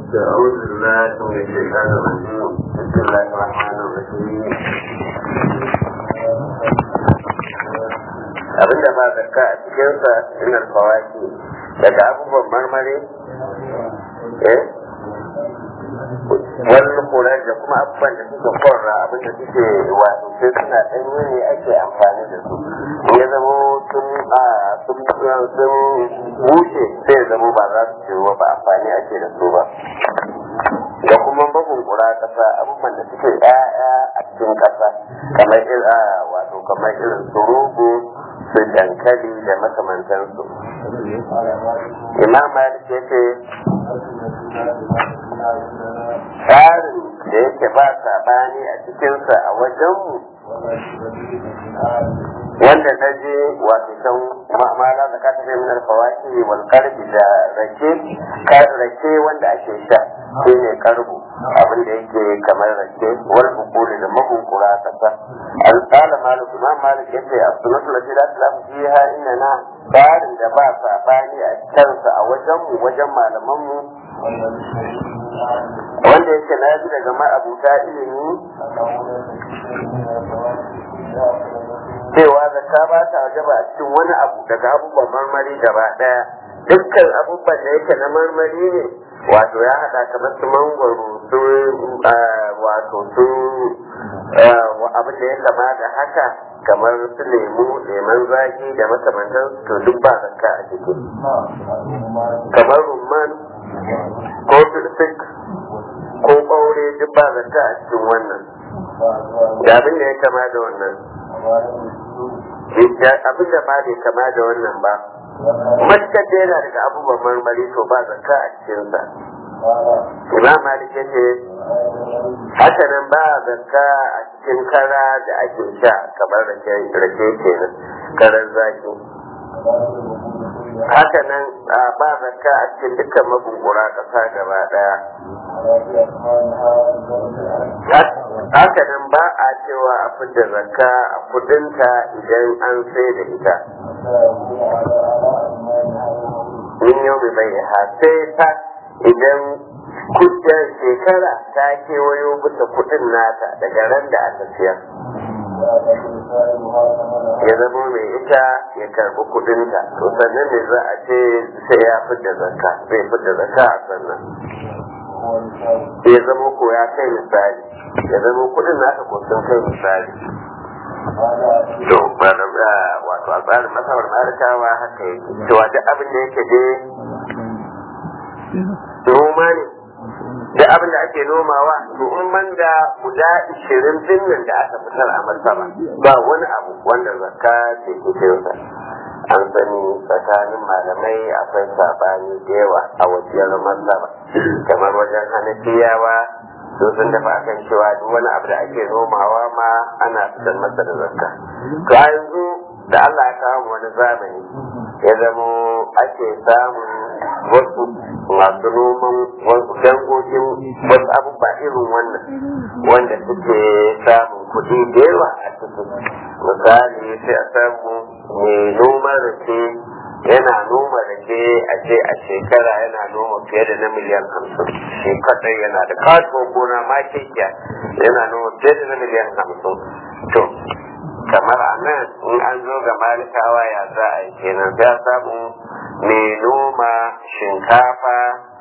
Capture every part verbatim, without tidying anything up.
أعوذ بالله من الشيطان الرجيم بسم الله الرحمن الرحيم abin da ba zakka a cikinsa inar fawaki daga abubuwan marmari eh wani kurar da kuma abubuwan da suke korra abin da suke wato sai suna ɗanye ne ake amfani da su ya zama sun sun wuce sai zama ba za su ce ba amfani ake da su ba da kuma bugun kura kasa abubuwan da suke ɗaya a cikin kasa kamar irin wato kamar irin su rogo su dankali da makamantansu imam malik ya ce tsarin da yake ba sabani a cikinsa a wajenmu wanda na je wato can ma'amala da ka tafi min alfawaki wal karbi da rake rake wanda ake sha shi ne karbu abin da yake kamar rake wal bukuli da mabunkura kasa al-qala malik imam malik yace as-sunnatu lati la tilafu fiha inna tsarin da ba sabani a kansa a wajenmu wajen malamanmu wanda yake na ji daga ma'abuta ilimi cewa zakka ba ta wajaba a cikin wani abu daga abubuwan marmari gaba daya dukkan abubuwan da yake na marmari ne wato ya haɗa kamar su mangwaro su wato su abin da ya kama da haka kamar su lemu leman zaki da makamantan to duk ba zakka a ciki kamar rumman ko tulfik ko ɓaure duk ba zakka a cikin wannan da abin da ya kama da wannan abin da ba bai kama da wannan ba matukar da yana daga abubuwan marmari to ba zakka a cikinsa imam malik ya ce haka nan ba zakka a cikin kara da ake sha kamar rake kenan karar zaki haka nan ba zakka a cikin dukkan mabunkura kasa gaba daya haka nan ba a cewa a fidda zakka a kudinta idan an sai da ita in yau bai bai ha sai ta idan kudin shekara ta kewayo bisa kudin nata daga ran da aka siya ya zama mai ita ya karbi kudinta to sannan ne za a ce sai ya fidda zakka zai fidda zakka a sannan ya zama ko ya kai misali ya zama kudin nata ko sun kai misali to wato a tsarin masabar malikawa haka yake cewa duk abin da yake dai noma ne da abin da ake nomawa to in man da guda ishirin din nan da aka fitar a masaba ba wani abu wanda zakka ke kusa an sani tsakanin malamai akwai sabani da yawa a wajen masaba kamar wajen hanafiyawa su sun dafa akan cewa duk wani abu da ake nomawa ma ana fitar masa da zakka to a yanzu da Allah ya kawo wani zamani ya zamo ake samun wasu masu noman wasu dangogin wasu abubuwa irin wannan wanda suke samun kuɗi da yawa a ciki misali sai a samu mai noman rake yana noma rake a ce a shekara yana noma fiye da na miliyan hamsin shi kadai yana da kasuwar gona ma kekiya yana noma fiye da na miliyan hamsin to kamar a nan in an zo ga malikawa ya za a yi kenan ya samu mai noma shinkafa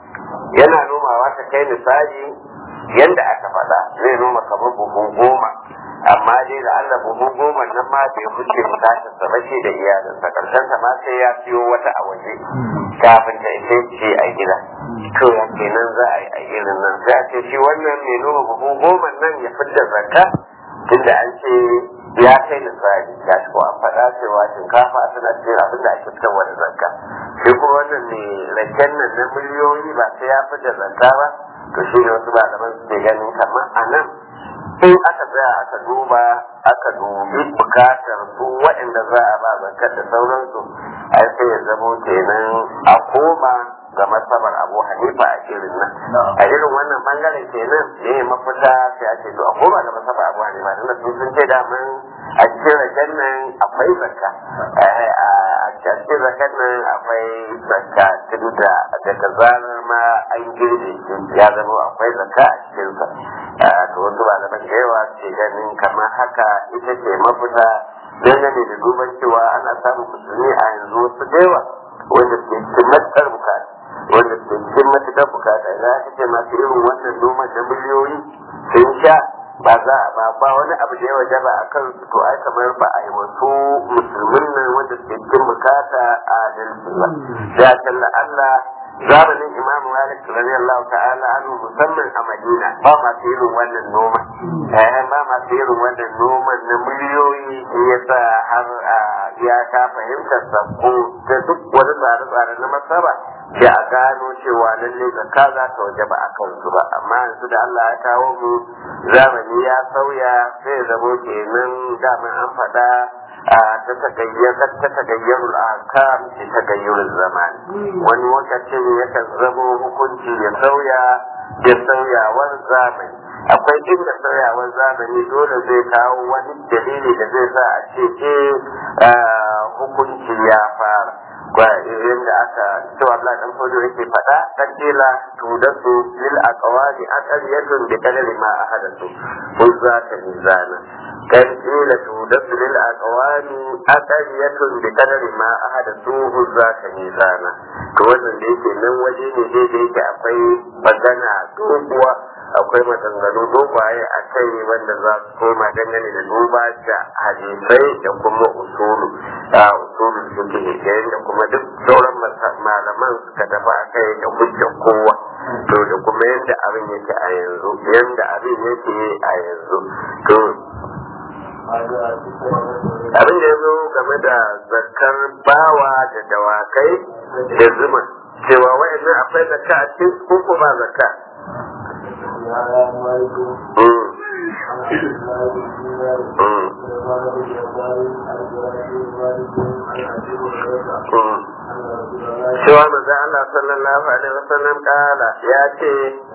yana nomawa ta kai misali yadda aka faɗa zai noma kamar buhu goma amma dai da Allah buhu goma nan ma bai huce bukatar sa ba da iyalinsa karshen ta ma sai ya siyo wata a waje kafin ta ishe ce a gida to ya kenan za a yi a irin nan sai a ce shi wannan mai noma buhu goma nan ya fidda zakka tunda an ce ya kai misali ya ci ko an faɗa cewa shinkafa tana cikin abin da ake fitarwa da zakka shi kuma wannan mai raken nan na miliyoyi ba sai ya fidda zakka ba to shi ne wasu malaman suke ganin kamar a nan in aka tsaya aka duba aka dubi bukatar su waɗanda za a ba zakar da sauransu ai sai ya zamo kenan a koma ga masabar Abu Hanifa a irin nan a irin wannan bangaren kenan ne mafita sai ake to a koma ga masabar Abu Hanifa tunda su sun ce daman a cikin raken nan akwai zakka a cikin raken nan akwai zakka tunda daga zarar zama an girbe shi ya zama akwai zakka a cikinsa to wasu malaman da yawa ke ganin kamar haka ita ce mafita dangane da duban cewa ana samun musulmi a yanzu wasu da yawa wanda suke cikin matuƙar bukata wanda suke cikin matuƙar bukata idan aka ce masu irin wannan noman na miliyoyi sun sha ba za a ba ba wani abu da ya wajaba a kan su to ai kamar ba a yi wasu musulmin nan wanda suke cikin bukata a adalci ba ya kalla Allah zamanin Imam Malik radiyallahu ta'ala anhu musamman a Madina ba ma irin wannan noma eh ba ma irin wannan noman na miliyoyi yasa har ya ka fahimtar sako da duk wani tsare-tsare na masaba da a gano cewa lalle zakka za ta wajaba a kansu ba amma yanzu da Allah ya kawo mu zamani ya sauya sai zamo kenan daman an faɗa ta tagayyarul ahkam ta tagayyarul zaman wani lokacin yakan zamo hukunci ya sauya da sauyawar zamani akwai inda sauyawar zamani dole zai kawo wani dalili da zai sa a ce eh hukunci ya fara yadda aka cewa Allah dan fodo yake faɗa kadila tudatu lil aqwali aqaliyatun bi qadari ma ahadathu uzza ta mizana kadila tudatu lil aqwali aqaliyatun bi qadari ma ahadathu uzza ta mizana to wannan da yake nan waje ne dai da yake akwai magana doguwa akwai maganganu dogaye a kai wanda za su koma dangane da duba da hadisai da kuma usulu a usulu fiqh da kuma duk sauran malaman suka tafi a kai da hujjar kowa to da kuma yadda abin yake a yanzu yadda abin yake a yanzu to abin da ya zo game da zakar bawa da dawakai da zuma cewa wa'annan akwai zakka a cikin ko ba zakka cewa manzo Allah sallallahu alaihi wasallam kala ya ce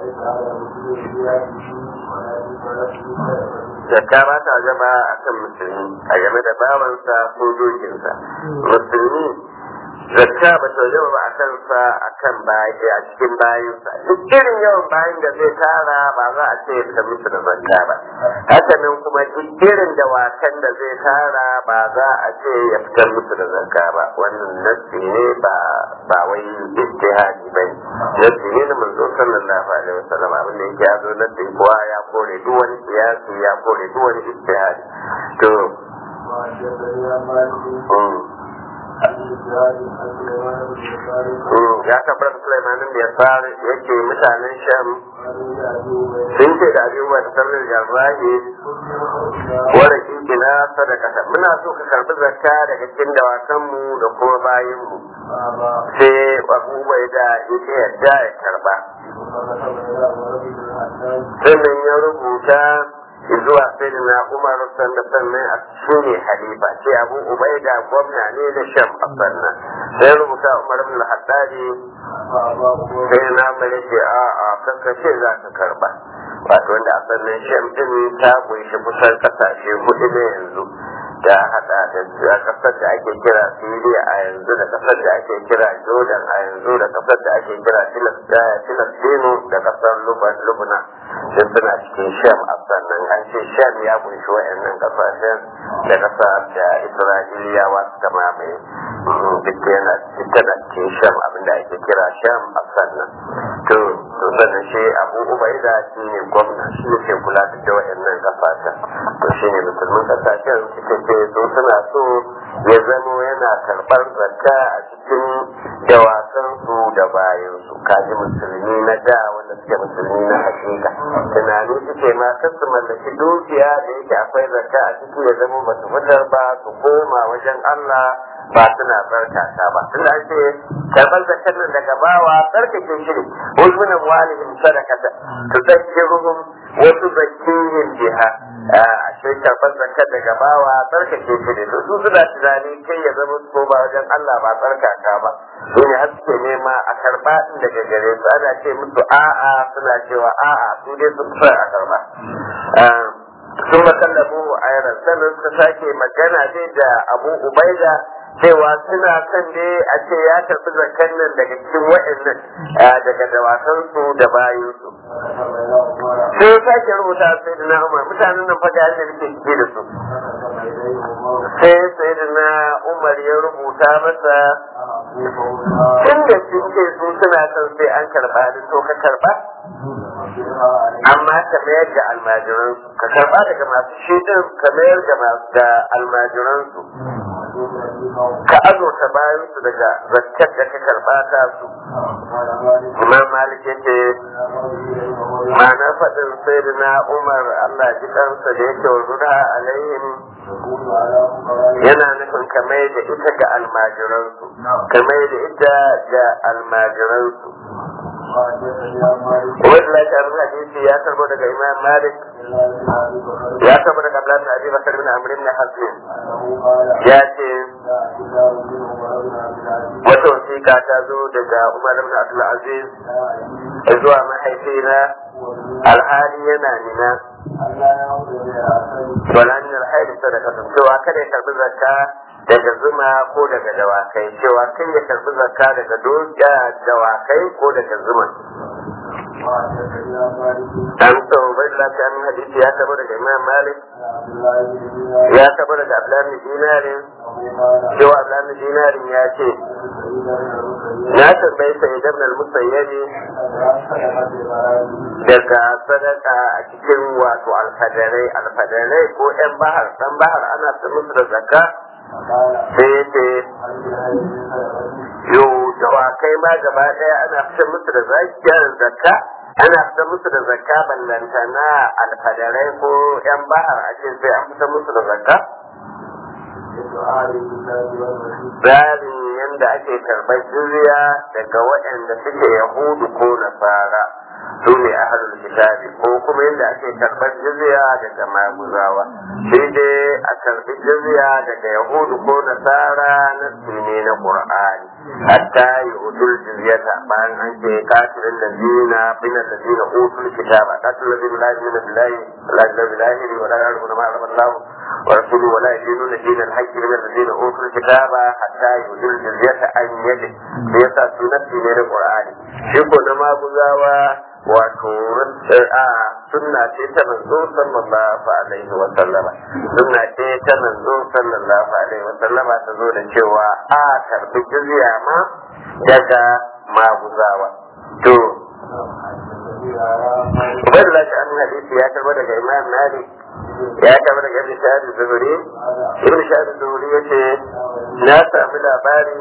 zakka ba ta gaba akan musulmi a game da bawansa ko dokinsa musulmi zakka ba ta yawa ba a kansa a kan bayi a cikin bayinsa duk irin yawan bayin da zai tara ba za a ce ya musu da zakka ba haka nan kuma duk irin dawakan da zai tara ba za a ce ya fitar musu da zakka ba wannan nassi ne ba ba wai ijtihadi ba ne nassi ne na manzo sallallahu alaihi wasallam abin da yake ya zo nassi kuwa ya kore duk wani siyasi ya kore duk wani ijtihadi to ya tabbatar Sulaimanin da ya fara yake mutanen Sham sun ce da abubuwa da sarrar jarrahi wadda kikina sadaka muna so ka karbi zakka daga cikin dawakanmu da kuma bayanmu sai abubuwa da yake yadda ya karba sannan ya rubuta zuwa sai na Umar sanda sannan a shine halifa ce Abu Ubaida gwamna ne da Sham a sannan sai rubuta Umar ibn al-Haddadi sai na mare ce a a kankace za ka karba wato wanda a sannan Sham din ta kunshi kusan kasashe hudu ne yanzu da hada da kasar da ake kira Syria a yanzu da kasar da ake kira Jordan a yanzu da kasar da ake kira Filistino da kasar Lubnan sun suna cikin Sham a sannan an ce Sham ya kunshi wa'annan kasashen da kasar da Isra'iliyawa suka mamaye duk yana tana cikin Sham abinda ake kira Sham a sannan to to sannan shi Abu Ubaida shi ne gwamna shi ne ke kula da wa'annan kasashen to shi ne musulmin kasashen suke ce su suna so ya zamo yana karɓar zakka a cikin dawakansu da bayansu kaji musulmi na da wanda suke musulmi na hakika tunani suke ma kan su mallaki dukiya da yake akwai zakka a ciki ya zamo ba su fitar ba su koma wajen Allah ba suna barkata ba tunda an ce karɓar zakkar nan daga bawa tsarkake shi ne wasu nan walihim sadakata su tsakkiruhum wasu zakkihin biha a shi karɓar zakkar daga bawa tsarkake shi ne su suna tunani kai ya zama su koma wajen Allah ba tsarkaka ba su ne har suke nema a karɓa din daga gare su ana ce musu a'a suna cewa a'a su dai sun fi a karɓa sun makallabu a yaran sannan suka sake magana dai da Abu Ubaida cewa suna son dai a ce ya tafi zakan nan daga cikin waɗannan daga dawakansu da bayansu sai ya sake rubuta sai da na umar mutanen nan faga yadda nake cike da su sai sai da na umar ya rubuta masa tunda sun ce su suna son sai an karba da to ka karba amma ka mayar da almajiransu ka karba daga masu shaidan ka mayar da almajiransu ka azurta bayan su daga zakkar da ka karba ta su imam malik yace ma'ana faɗin sayyidina umar Allah ji kansa da yake wazura alaihim yana nufin kamar da ita ga almajiransu kamar da ita ga almajiransu wanda ya karbi hadisi ya karbo daga imam malik ya karbo daga abdullahi abi bakar bin amr ibn hazm ya ce wata wasiƙa ta zo daga umar ibn abdul aziz zuwa mahaifina alhali yana nina wala min alhaili sadaka cewa kada ya karbi zakka daga zuma ko daga dawakai cewa kai ya karbi zakka daga doka dawakai ko daga zuma dan so bai lafiya min hadisi ya tabo daga imam malik ya tabo daga abdullahi dinarin cewa abdullahi dinarin ya ce na tambayi sai ibn al-musayyibi daga sadaka a cikin wato alfadarai alfadarai ko yan bahar dan bahar ana ta musu da zakka sai yake yau dawakai ma gaba daya ana fitar musu da zakka ana fitar musu da zakka ballanta na alfadarai ko yan bahar a ce sai an fitar musu da zakka tsarin yadda ake karɓar jizya daga waɗanda suke yahudu ko nasara su ne ahlul kitabi ko kuma yadda ake karɓar jizya daga maguzawa sai dai a karɓi jizya daga yahudu ko nasara na ne na qur'ani hatta yu'tul jizyata bayan an ce kafirin ladina bin ladina utul kitaba kafirin ladina la yu'minu billahi la ilaha wa la yarjuna ma Allah wa rasuluhu wa la yadinuna dinal haqqi min alladina utul kitaba hatta yu'tul jizyata an yadi yasa sunnati ne na qur'ani shi ko na maguzawa wato a sunna ce ta manzo sallallahu alaihi wa sallama sunna ce ta manzo sallallahu alaihi wa sallama ta zo da cewa a karbi jizya ma daga maguzawa to Ubaidullah ta annabi hadisi ya karba daga Imam Malik ya karba daga Ibn Shahab az-Zuhri Ibn Shahab az-Zuhri yace na sami labari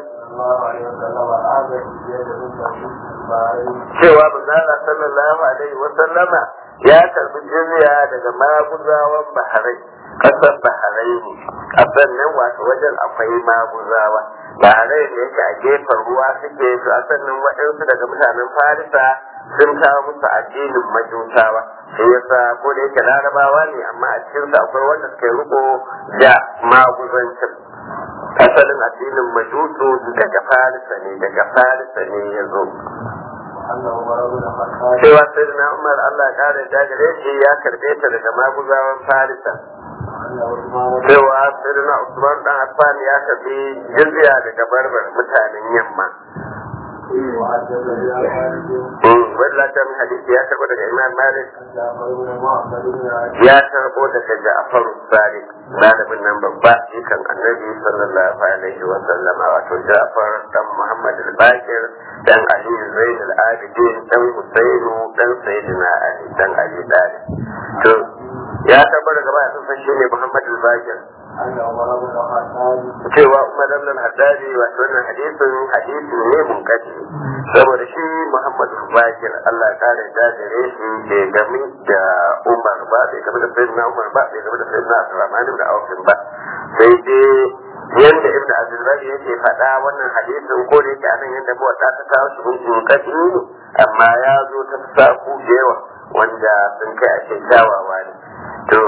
cewa manzala sallallahu alaihi wa sallama ya karbi jizya daga maguzawan Bahrain kasar Bahrain kasar nan wato wajen akwai maguzawa Bahrain ne yake a gefen ruwa suke su a sannan waɗansu daga mutanen Farisa sun kawo musu addinin majusawa sai yasa ko da yake larabawa ne amma a cikin akwai wanda suka yi riko da maguzancin asalin addinin majusu daga Farisa ne daga Farisa ne ya zo cewa sai na Umar Allah ya kare da gare shi ya karbe ta daga maguzawan Farisa cewa sai na Usman dan Affan ya karbi jizya daga barbar mutanen yamma wadda ta min hadisi ya karbo daga Imam Malik ya karbo daga Ja'far Sadiq malamin nan babba yakan Annabi sallallahu alaihi wa sallama wato Ja'far dan Muhammad al-Baqir dan Ali Zain al-Abidin dan Husainu dan Sayyidina Ali dan Ali Talib to ya karbo daga ba sun shi ne Muhammad al-Baqir cewa Umar ibn al-Haddad wato wannan hadisin hadisi ne munkati saboda shi Muhammadu Bakir Allah ya kare da gare shi ke gami da Umar ba bai gami da Sayyidina Umar ba bai gami da Sayyidina Abdurrahman ibn Auf ba sai dai yanda Ibn Abdullah yake faɗa wannan hadisin ko da yake anan yanda mu ta ta kawo shi munkati amma ya zo ta saku da yawa wanda sun kai a ce kyawawa ne to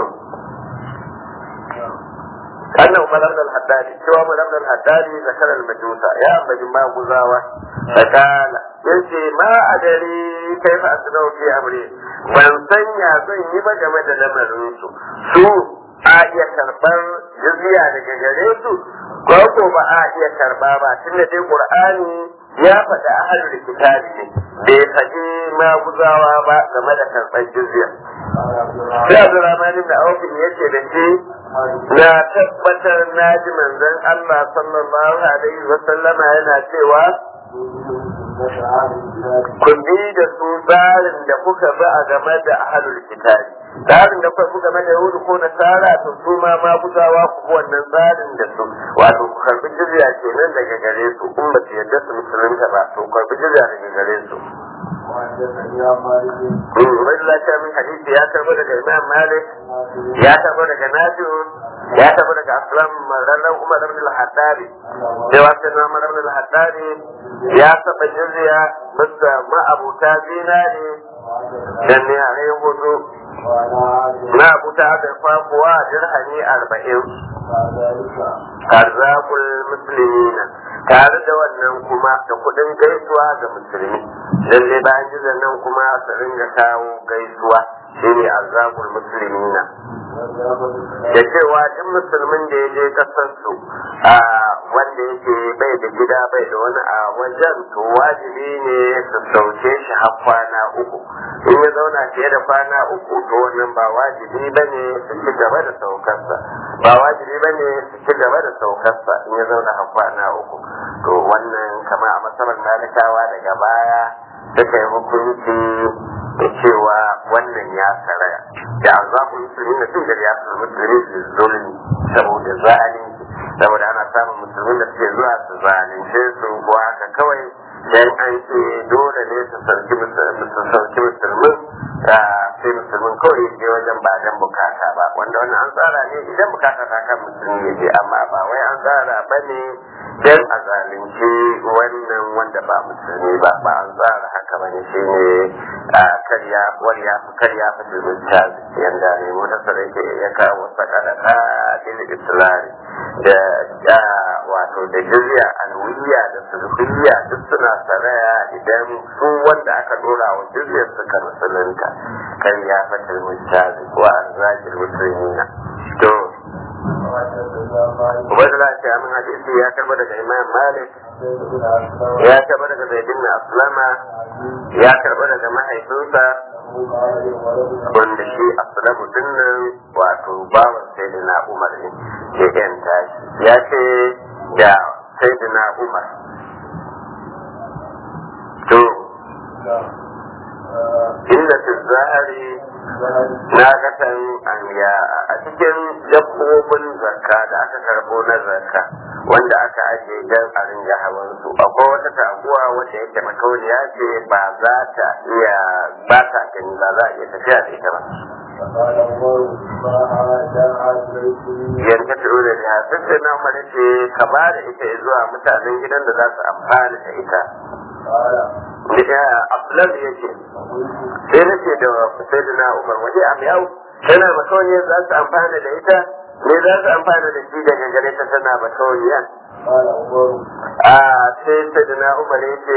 أن عمر بن الحداد سوى عمر بن الحداد ذكر المجوس يا أبا ما غزاوة فقال يجي ما أدري كيف أصنع في أمري من سنيا زي ما جمد لمرنسو سو آية كربان جزية لجريسو ko ko ba a iya karba ba tunda dai Qur'ani ya faɗi ahlul kitabi ne bai faɗi maguzawa ba game da karɓar jizya. Sai Abdurrahman ibn Auf yace da shi na tabbatar na ji manzon Allah sallallahu alaihi wa sallama yana cewa ku bi da su tsarin da kuka bi a game da ahlul kitabi tsarin da kuka bi game da yahudu ko nasara to su ma maguzawa ku bi wannan tsarin da su wato ku karbi jizya kenan daga gare su in ba su yarda su musulunta ba to ku karbi jizya daga gare su. Ubaidullah ta min hadisi ya karbo daga Imam Malik ya karbo daga Nafi'u ya karbo daga Aslam rarran Umar ibn al-Hattabi cewa sai Umar ibn al-Hattabi ya saba jizya bisa ma'abuta zinari dan ne a rai hudu na abuta da fafuwa dirhami arba'in arzakul muslimina tare da wannan kuma da kudin gaisuwa ga musulmi lalle bayan jizan nan kuma su ringa kawo gaisuwa shine arzakul muslimina da cewa duk musulmin da ya je kasar su a wanda yake bai da gida bai da wani a wajen to wajibi ne su sauke shi har kwana uku in ya zauna fiye da kwana uku to wannan ba wajibi bane su ci gaba da saukarsa ba wajibi bane su ci gaba da saukarsa in ya zauna har kwana uku to wannan kama a masarar malikawa daga baya suka yi hukunci da cewa wannan ya saraya da azabu musulmi na tun da ya su musulmi su zulmi saboda zalunci saboda ana samun musulmin da suke zuwa su zalunce su ko haka kawai dan an ce dole ne su sauki musulmin sai musulmin kawai je wajen ba dan bukata ba wanda wannan an tsara ne idan bukata ta kan musulmi ya je amma ba wai an tsara ba ne dan a zalunci wannan wanda ba musulmi ba ba an tsara haka ba ne shi ne karya wariya karya fatilin tazi yanda ne wata sarai ke ya kawo sakada ta bil islami da wato da jizya alwiya da sulhiyya duk suna saraya idan su wanda aka dora wa jizyar suka musulunta kan ya fatar mutazi wa arzakil musulmina to Ubaidullah ce amin hadisi ya karba daga Imam Malik ya karba daga Zaid bin Aslama ya karba daga mahaifinsa wanda shi Aslamu dinnan wato bawan Sayyidina Umar ne ya yanta shi ya ce da Sayyidina Umar to inda fi zahari na gatan anya a cikin dabbobin zakka da aka karbo na zakka wanda aka ajiye don a ringa hawan su akwai wata taguwa wanda yake makauniya ce ba za ta iya ba ta gani ba za a iya tafiya da ita ba yanka ta da ya sai na umar ce ka ba da ita zuwa mutanen gidan da za su amfana da ita da Abdullah ya ce sai na ce da Sayyidina Umar waje am yau tana makawaniya za su amfana da ita ne za su amfana da shi daga gare ta tana makawaniya a sai Sayyidina Umar ya ce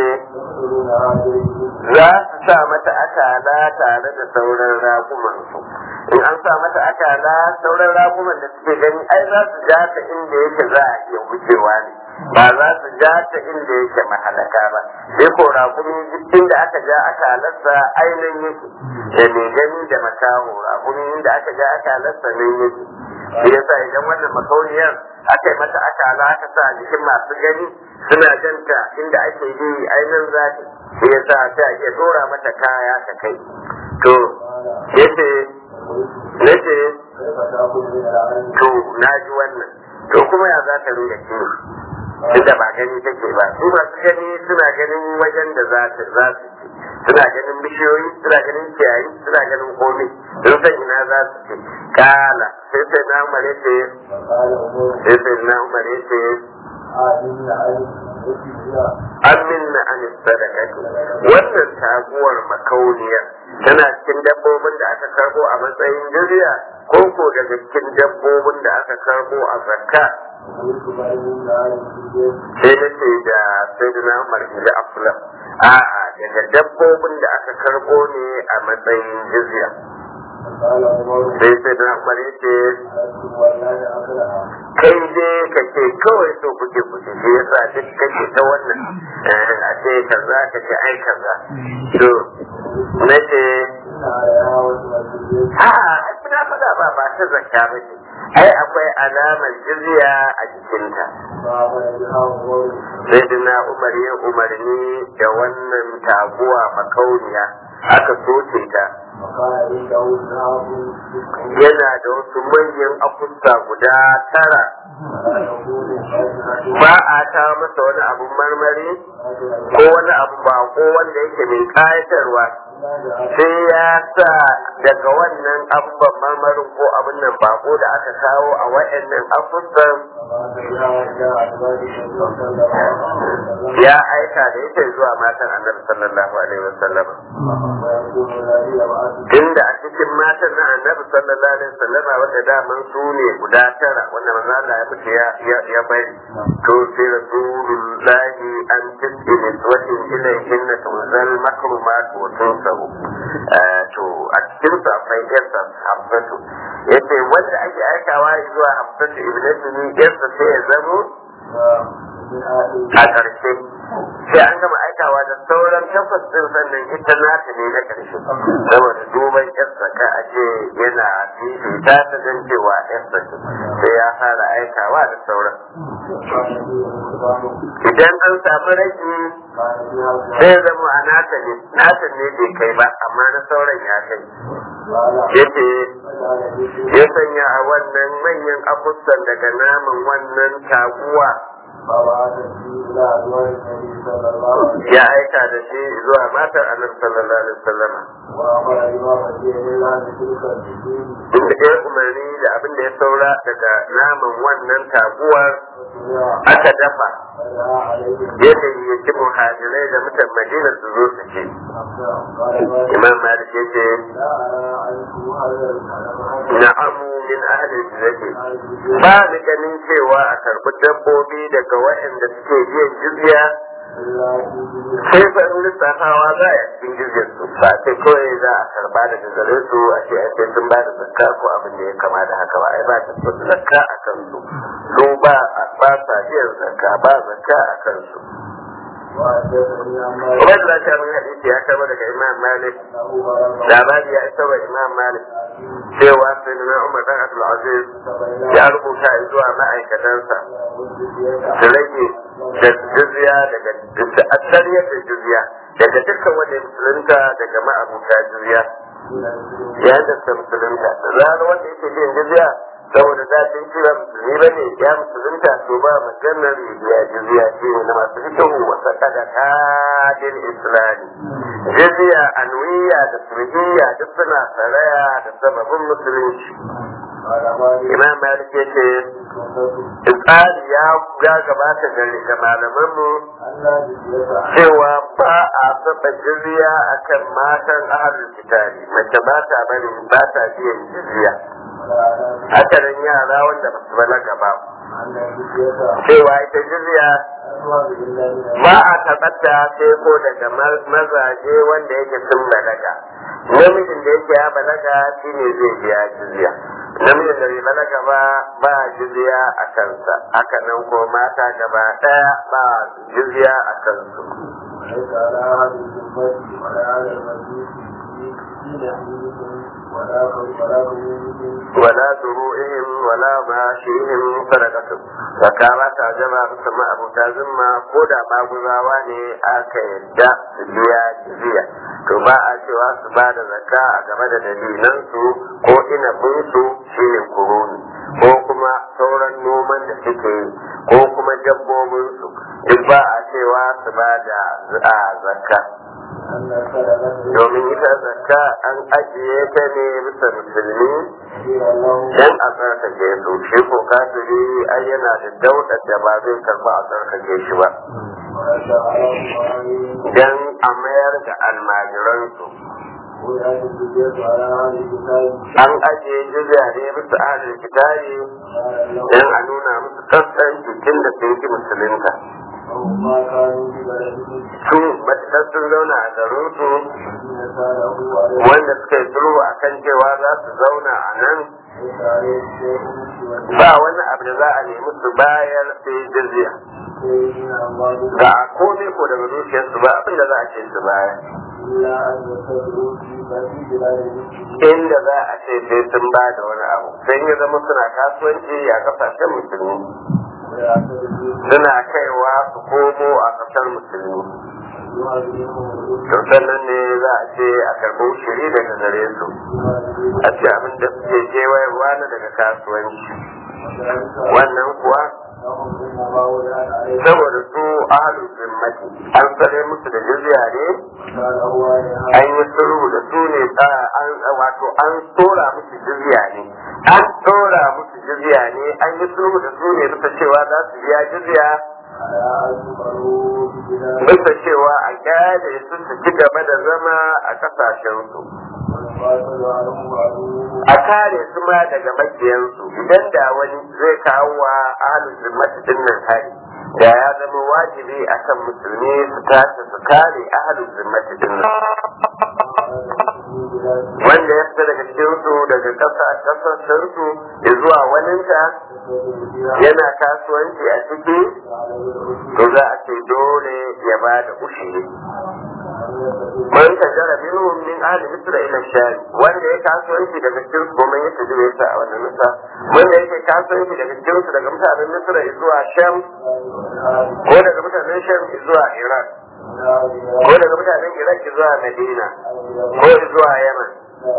za su sa mata akala tare da sauran raguman su in an sa mata akala sauran raguman da suke gani ai za su ja ta inda yake za a iya wucewa ne ba za su ja ta inda yake mahalaka ba sai ko rakumi inda aka ja aka halarsa ainihin yake da mai gani da makaho rakumi inda aka ja aka halarsa nan yake shi yasa idan wannan makauniyar aka yi mata aka hala aka sa jikin masu gani suna janta inda ake yi ainihin zafi shi yasa ta iya dora mata kaya ta kai to yace nace to na ji wannan to kuma ya za ta ringa kiwo inda ba gani take ba su masu gani suna ganin wajen da za su za su ci suna ganin bishiyoyi suna ganin ciyayi suna ganin komai sun san ina za su ci kala sai sai na umare ce sai sai na umare ce aminna an sadaqatu wannan taguwar makauniyar tana cikin dabbobin da aka karbo a matsayin jiriya ko ko daga cikin dabbobin da aka karbo a zakka sai na ce da sai da namar da aflam a'a daga dabbobin da aka karbo ne a matsayin jizya sai sai da namar ya ce kai dai ka ce kawai so kuke kuke shi yasa duk kake ta wannan a ce kaza ka ce ai kaza to na ce a na faɗa ba ba ta zakka ba ce ai akwai alamar jizya a jikinta sai dina umar ya umarni da wannan taguwa makauniya aka soke ta yana da wasu manyan akusta guda tara ba a ta masa wani abun marmari ko wani abu bako wanda yake mai kayatarwa sai ya sa daga wannan abubuwan marmarin ko abin nan bako da aka kawo a wa'annan akustan ya aika da ita zuwa matan annabi sallallahu alaihi wasallam tunda a cikin matan na annabi sallallahu alaihi wasallam wanda daman su ne guda tara wanda manzo Allah ya mutu ya ya bari to sai rasulullahi an tisbi niswatin ilayhinna tunzal makrumat wa tunsabu to a cikin su akwai yarsa Hafsatu yace wanda ake aikawa zuwa Hafsatu ibnatu ni yarsa sai ya zamo a ƙarshe sai an gama aikawa da sauran takwas ɗin sannan ita nata ne na ƙarshe saboda duban yarsa ka a ce yana fifita ta don cewa yarsa ce sai ya fara aikawa da sauran idan an samu rage sai zama a nata ne nata ne bai kai ba amma na sauran ya kai yace ya sanya a wannan manyan akustan daga naman wannan taguwa ya aika da shi zuwa matar annabi sallallahu alaihi wasallam inda ya umarni da abin da ya saura daga naman wannan taguwar aka dafa yadda ya ci muhajirai da mutan madina su zo su ci imam malik ya ce na'amu min ahli jizati ba da ganin cewa a karbi dabbobi daga waɗanda suke biyan jizya sai fa in lissafawa za a cikin jizyar su ba sai kawai za a karba daga gare su a ce a sun ba da zakka ko abin da ya kama da haka ba ai ba ta so zakka a kan su su ba ba sa biyan zakka ba zakka a kan su Umar da ta mun hadisi ya kama daga Imam Malik labari ya isa wa Imam Malik cewa sai na Umar dan Abdul Aziz ya rubuta zuwa ma'aikatansa su rage da jizya daga asariyar da jizya daga dukkan wanda musulunta daga ma'abuta jizya ya da ta musulunta ranar wanda yake biyan jizya saboda za ta yi kira musulmi ba ne ya musulunta to ba maganar ya jizya ce na masu fitohu wasa kada kadin islami jizya anwiya da sulhiyya duk suna saraya da sababin musulunci imam malik ya ce tsari ya gabata da malamanmu cewa ba a saba jizya akan matan ahalul kitabi mace ba ta bari ba ta biyan jizya haka nan yara wanda ba su balaga ba cewa ita jizya ba a tabbata sai ko daga mazaje wanda yake sun balaga namijin da yake ya balaga shine zai biya jizya namijin da bai balaga ba ba jizya a kansa haka nan ko mata gaba daya ba jizya a kansu ولا دروعهم ولا ماشيهم صدقة فكما تعجب ثم أبو تازم قد باغزاوا ne aka yadda su biya jiziya to ba a cewa su ba da zakka a game da dalilan su ko inabin su shine kuruni ko kuma sauran noman da suke yi ko kuma dabbobin su duk ba a cewa su ba da zakka domin ita zakka an ajiye ta ne bisa musulmi dan a tsarkake su shi ko kafiri ai yana da daudar da ba zai karba a tsarkake shi ba dan a mayar da almajiransu an ajiye jizya ne bisa ahalin kitabi dan a nuna musu sassan jikin da sun ki musulunta su matuƙar sun zauna a garinsu wanda suka yi sulhu a kan cewa za su zauna a nan ba wani abu da za a nemi su bayar sai jizya ga komai ko daga dukiyarsu ba abin da za a ce su bayar inda za a ce sai sun ba da wani abu sai ya zama suna kasuwanci a kasashen musulmi suna kaiwa su komo a kasar musulmi to sannan ne za a ce a karɓo shiri daga gare su a ce abin da suke kewayarwa na daga kasuwanci wannan kuwa saboda su ahalin zimmati an tsare musu da jizya ne an yi sulhu da su ne wato an tsora musu jizya ne an tsora musu jizya ne an yi sulhu da su ne bisa cewa za su biya jizya bisa cewa a kyale su su ci gaba da zama a kasashensu a kare su ma daga makiyansu idan da wani zai kawo wa ahalin zimmati din nan hari da ya zama wajibi akan musulmi su tashi su kare ahalin zimmati din nan wanda ya fita daga cikinsu daga kasashensu ya zuwa waninta yana kasuwanci a ciki to za a ce dole ya ba da ushiri man tajara minhum min ahli misra ila sham wanda ya kasuwanci daga cikin su kuma ya tafi ya sa a wannan misra wanda yake kasuwanci daga cikin su daga mutanen misra zuwa sham ko daga mutanen sham zuwa iraq ko daga mutanen iraq zuwa madina ko zuwa yaman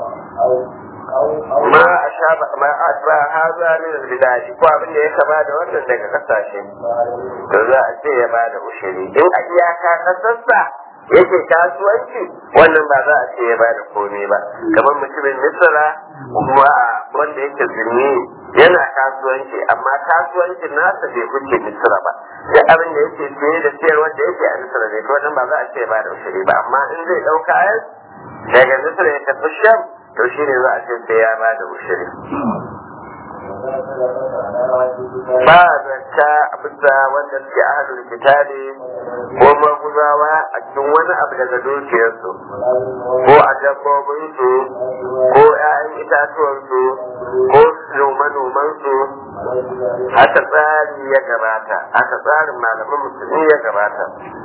ma a sha ma a ba haza min al-bilad ko abin da ya kama da wannan daga kasashe to za a ce ya ba da ushiri in a iyaka kasarsa yake kasuwanci wannan ba za a ce ya ba da komai ba kamar mutumin misra kuma wanda yake zunni yana kasuwanci amma kasuwancin nasa bai kuce misra ba da abin da yake siye da siyar wanda yake a misra ne to wannan ba za a ce ya ba da ushiri ba amma in zai dauka kayan daga misra ya tafi sham to shi ne za a ce sai ya ba da ushiri ba zakka bisa wanda suke ahlul kitabi ko maguzawa a cikin wani abu daga dukiyarsu ko a dabbobinsu ko 'ya'yan itatuwansu ko manomansu haka tsari ya gabata haka tsarin malaman musulmi ya gabata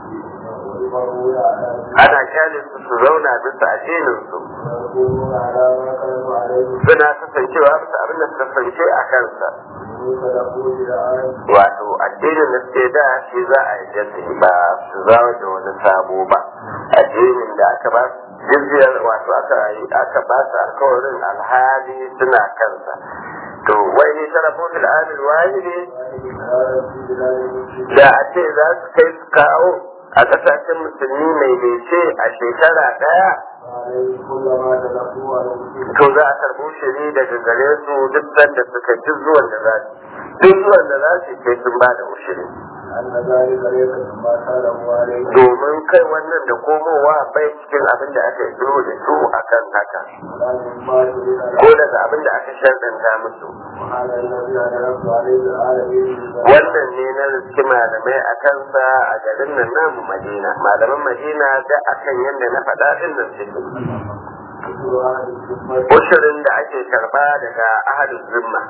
ana kyale su su zauna bisa addininsu suna kasancewa bisa abin da suka kasance a kansa wato addinin da suke da shi za a yi jasi ba su zawo da wani sabo ba addinin da aka ba jizyar wato aka yi aka ba su alkawarin alhali suna kansa to wai ne tarafo fil amil wahidi da a ce za su kai su kawo a kasashen musulmi mai lece a shekara daya to za a karbo shiri daga gare su duk sanda suka ji zuwan da za su duk zuwan da za su ke sun ba da ushiri domin kai wannan da komowa bai cikin abin da aka yi da su a kan haka ko daga abin da aka sharɗanta musu wannan ne na riski malamai a kansa a garin nan namu madina malaman madina da akan yadda na faɗa ɗin nan suke ushirin da ake karɓa daga ahadin zimma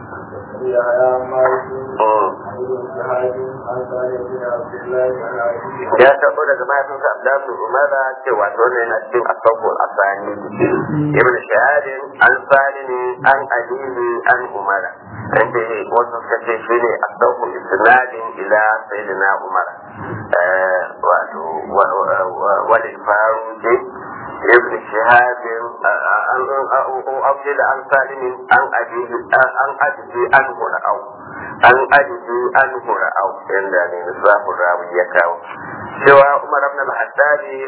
ya taɓo daga mahaifinsa Abdullahi Umara cewa to ne yana cikin asabul asani ibn shahadin an salimi an alimi an umara an ce wasu suka ce shi ne asabul isnadin ila sayyidina umara wato wani faru ce ibn shahadin an abdul an salimin an ajizi an ajizi an hura'au an ajizi an hura'au yanda ne misafin rawi ya kawo cewa umar ibn al-haddadi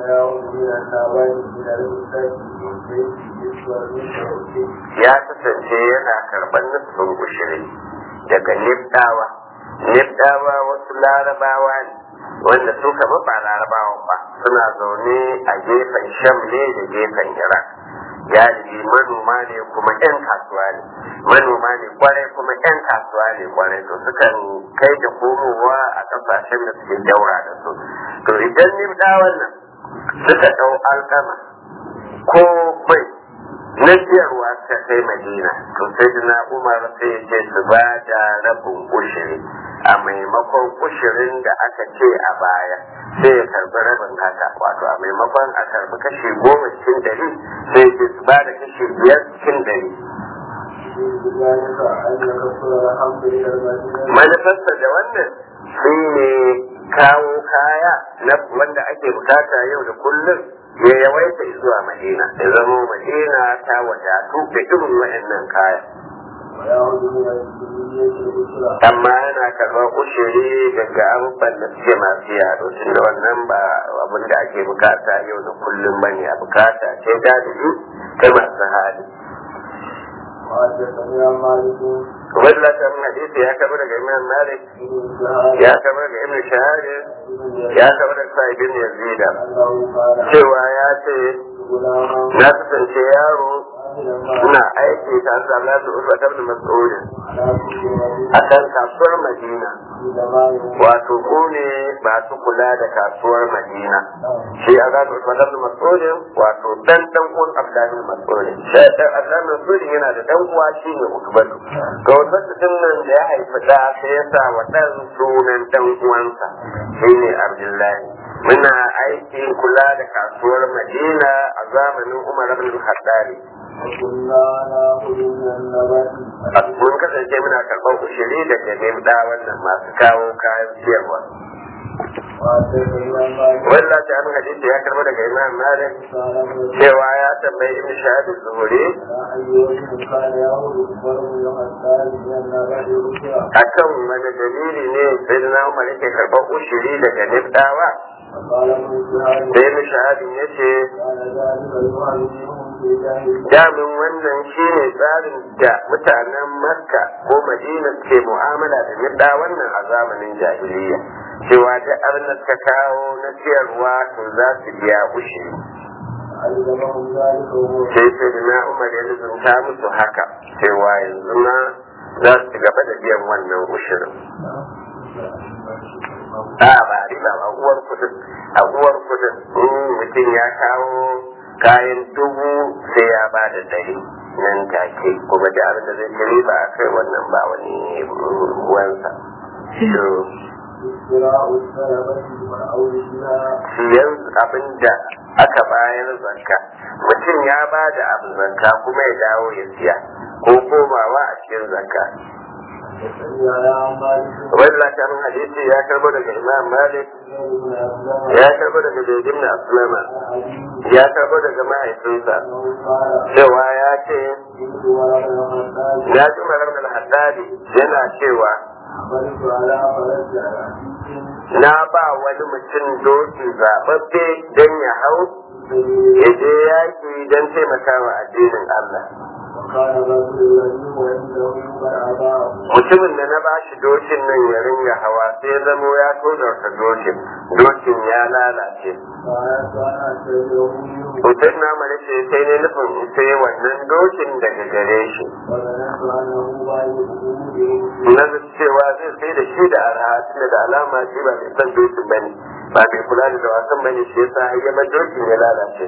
ya kasance yana karɓar nufin ushiri daga nifdawa nifdawa wasu larabawa ne wanda su kama ba larabawan ba suna zaune a gefen sham ne da gefen iraq galibi manoma ne kuma yan kasuwa ne manoma ne kwarai kuma yan kasuwa ne kwarai to sukan kai da komowa a kasashen da suke daura da su to idan nifdawan nan suka ɗau alkama ko mai na ciyarwa ta kai madina to sai na umar sai ya ce su ba da rabin ushiri a maimakon ushirin da aka ce a baya sai ya karbi rabin haka wato a maimakon a karbi kashi goma cikin dari sai ya ce su ba da kashi biyar cikin dari manufarsa da wannan shi ne kawo kaya na wanda ake bukata yau da kullum ya yawaita zuwa madina ya zama madina ta wadatu da irin waɗannan kaya amma yana karɓar ushiri daga abubuwan da suke masu yaro tun da wannan ba abin da ake bukata yau da kullum bane a bukata ce galibi ta masu hali Wadda ta min hadisi ya kaba daga Imam Malik ya kaba daga Ibn Shahar ya kaba daga Sa'id bin Yazid cewa ya ce na kasance yaro ina aiki tare da Allah da Urwa ibn Mas'ud a kan kasuwar Madina wato ku ne masu kula da kasuwar Madina shi a ga Urwa ibn Mas'ud wato dan dan uwan Abdullah ibn Mas'ud shi dan Abdullah ibn Mas'ud yana da dan uwa shine Ukbatu ga wannan nan da ya haifa da sai ya sa wa dan sunan dan uwansa shine Abdullahi muna aiki kula da kasuwar Madina a zamanin Umar ibn al-Khattab mun kasance muna karɓar ushiri da jami'in da wannan masu kawo kayan siyarwa wallah ta abin hadisi ya karɓo daga Imam Malik cewa ya tambayi Ibn Shahab az-Zuhri akan wani dalili ne sai da Umar yake karɓar ushiri daga nifdawa sai Ibn Shahab ya ce damin wannan shi ne tsarin da mutanen Makka ko Madina ke mu'amala da nifda wannan a zamanin jahiliya cewa da abin da suka kawo na ciyarwa to za su biya ushiri sai sai da na Umar ya lizunta musu haka cewa yanzu ma za su gaba da biyan wannan ushirin a ba riba a uwar kudin a uwar kudin mutum ya kawo kayan dubu sai ya ba da dari nan take kuma da abin da zai ci riba a kai wannan ba wani ruwansa siyan abin da aka bayar zakka mutum ya ba da abin zakka kuma ya dawo ya siya ko komawa a cikin zakka wadda ta min hadisi ya karbo daga Imam Malik ya karbo daga Zaid na Aslama ya karbo daga mahaifinsa cewa ya ce ya ji marar da haddadi yana cewa na ba wani mutum doki zaɓaɓɓe don ya hau ya je yaki don taimakawa addinin Allah mutumin da na ba shi dokin nan ya ringa hawa sai ya zamo ya tozarta dokin dokin ya lalace mutum na mana ce sai ne nufin sai wannan dokin daga gare shi na cewa zai sai da shi da arha tunda da alama shi ba mai son dokin bane ba mai kula da wasan bane shi yasa hayyama dokin ya lalace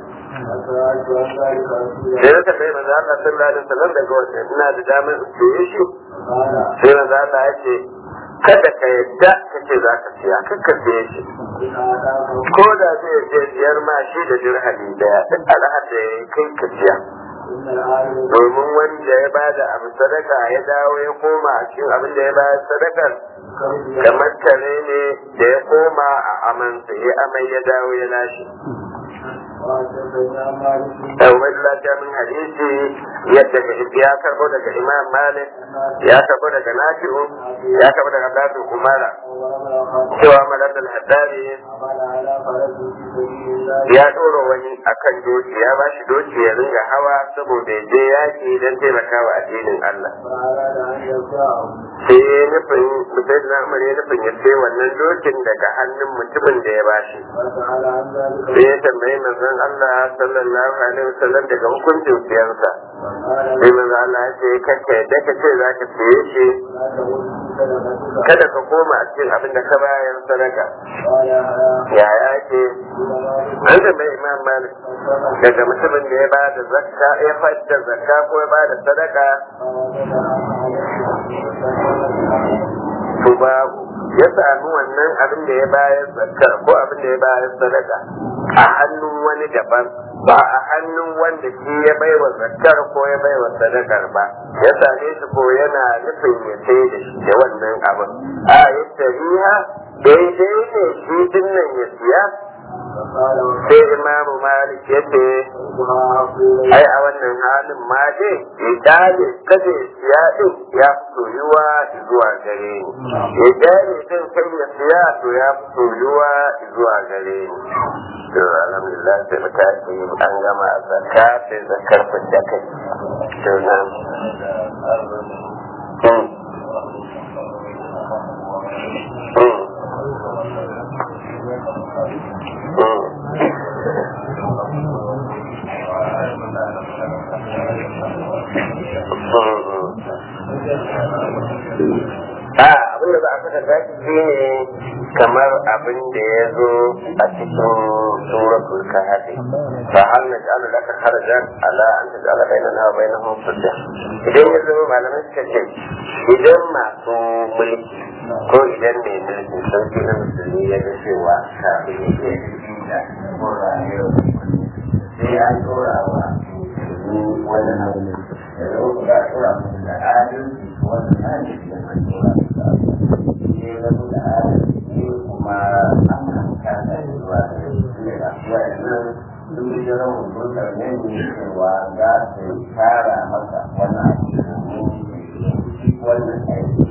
sai ya tafi manzo Allah sallallahu alaihi wasallam daga wannan ina da damar in shi sai manzo Allah ya ce kada ka yadda ka ce za ka siya kakka siye shi ko da zai je biyar ma shi da dirhami daya duk alhar da ya kai ka siya domin wanda ya bada abu sadaka ya dawo ya koma a cikin abin da ya bada sadakar kamar kare ne da ya koma a amansa ya amai ya dawo ya lashe Ɗauwai lafiya min hadisi yadda ya karɓo daga Imam Malik ya karɓo daga Nafi'u ya karɓo daga Abdul Umara cewa Malar al-Haddari ya ɗora wani akan doki ya ba shi doki ya ringa hawa saboda ya je yaƙi don taimakawa addinin Allah. Sai ya nufin mutum na Umar ya nufin ya sai wannan dokin daga hannun mutumin da ya bashi. Sai ya tambayi manzon Allah sallallahu alaihi wasallam daga hukuncin siyansa. Sai manzon Allah ya ce kake da kace za ka siye shi kada ka koma a cikin abin da ka bayar sadaka yaya ake an tambayi imam malik daga mutumin da ya ba da zakka ya fadda zakka ko ya ba da sadaka to babu ya sami wannan abin da ya bayar zakka ko abin da ya bayar sadaka a hannun wani daban ba a hannun wanda shi ya baiwa zakkar ko ya baiwa sadakar ba ya same shi ko yana nufin ya sai da shi da wannan abin a yadda riha daidai ne shi dinnan ya siya sai imamu malik ya ce ai a wannan halin ma dai idale kada ya siya din ya fi soyuwa zuwa gare ni idale din kai ya siya to ya fi soyuwa zuwa gare ni to alhamdulillah sai muka ce an gama zakka sai zakkar fidda kai to nan abin da za a saka zaki shi ne kamar abin da ya zo a cikin suratul kahfi fa hal naj'alu laka kharajan ala an taj'ala bainana wa bainahum sadda idan ya zo malamai suka ce idan masu mulki ko idan mai mulki sun fi na musulmi ya ga cewa kafin ya ke da ko rayuwa sai an tura wa wani abu da zama ku ga tura da adalci wanda na ne da mai tura ne zama da adalci kuma an kasa zuwa da wa'annan duk da jiran hukuntar ne ne cewa za su tara masa wani abu wannan aiki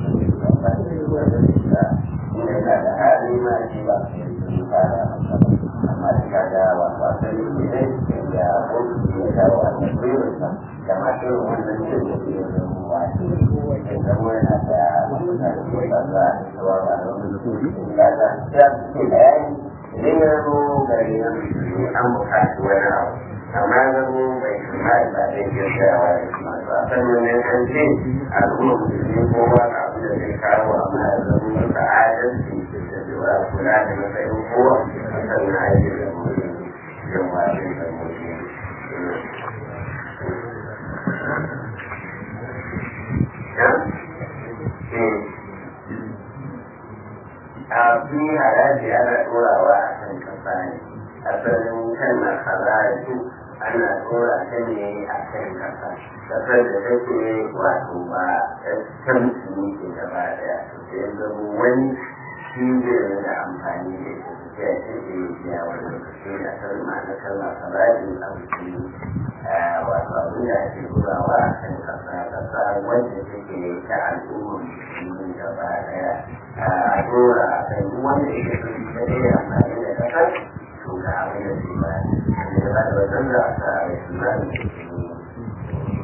ne da hali ma shi ba su tara masa amma da kaga wato asali ne da abokin ya dawo a cikin da masu wannan ce da ke da wato da zama yana da wasu da ke da za a yi tsawa ba da wani da ga da ya ce da ya yi idan ya zo gari na musulmi an bukaci wani abu amma zama bai kuma ba zai ke tsayawa da kuma ba sannan ne kan ce al'umma musulmi ko wani abu da zai kawo amma ya zama da adalci da cewa kula da matsayin kowa sannan a yi da mutum yin wasu da mutum a fi haraji ana turawa a kan kasa ne asalin kan na haraji ana tura ta ne a kan kasa kasar da take wato ba ta musulmi ke gaba daya sai zama wani shi zai da amfani da ita su ce ta ke biya wani lokaci da kan ma'ana kalmar haraji a musulmi wato abin da ake turawa a kan kasa kasa wanda take ta al'ummar musulmi gaba daya a dora a kan wanda yake sun da ya amfani da kasar to ga abin da ke ba da ba da wajen da aka a yi